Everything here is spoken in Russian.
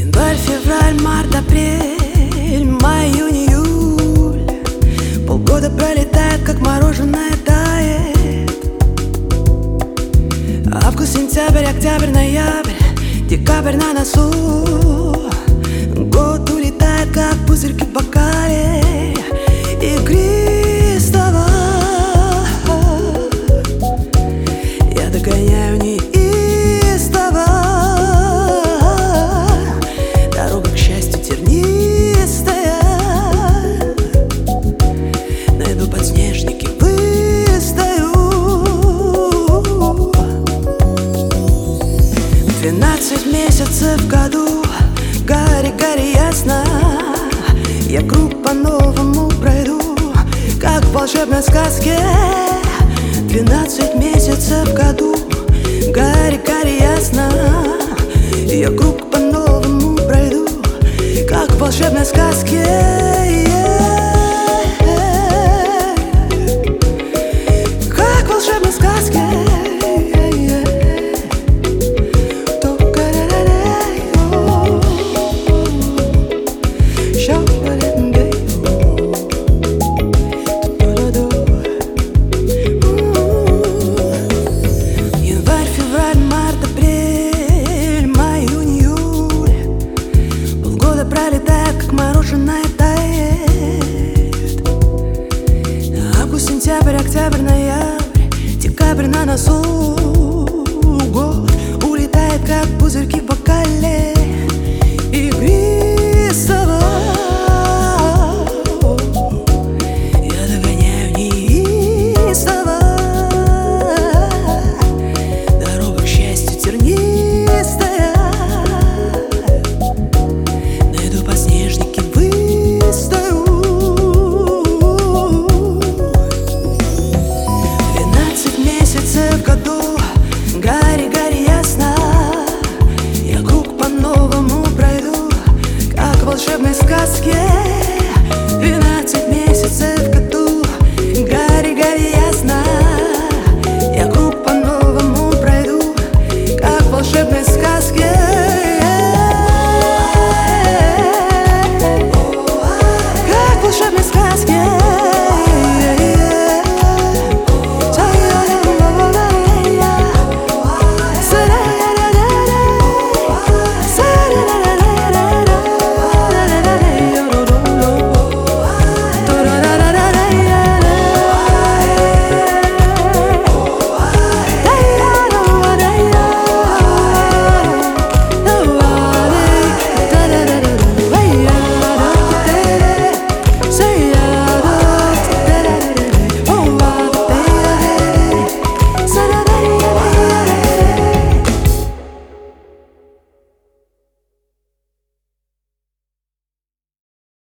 Январь, февраль, март, апрель, май, июнь, июль. Полгода пролетает, как мороженое тает. Август, сентябрь, октябрь, ноябрь, декабрь на носу. Год улетает, как пузырьки в бокале игристого. Я догоняю неистово. Дорога к счастью тернистая. Найду подснежники, выстою. 12 месяцев в году. Гори, гори, ясно. Я круг по-новому пройду, как в волшебной сказке. 12 месяцев в году. Гори, гори, ясно. Я круг по-новому пройду, как в волшебной сказке.